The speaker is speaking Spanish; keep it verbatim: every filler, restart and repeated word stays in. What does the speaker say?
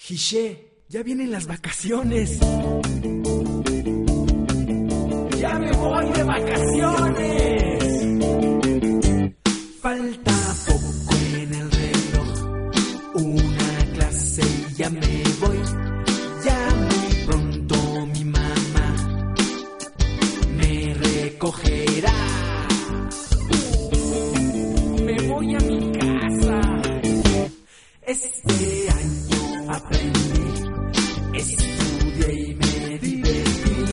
José, ya vienen las vacaciones. ¡Ya me voy de vacaciones!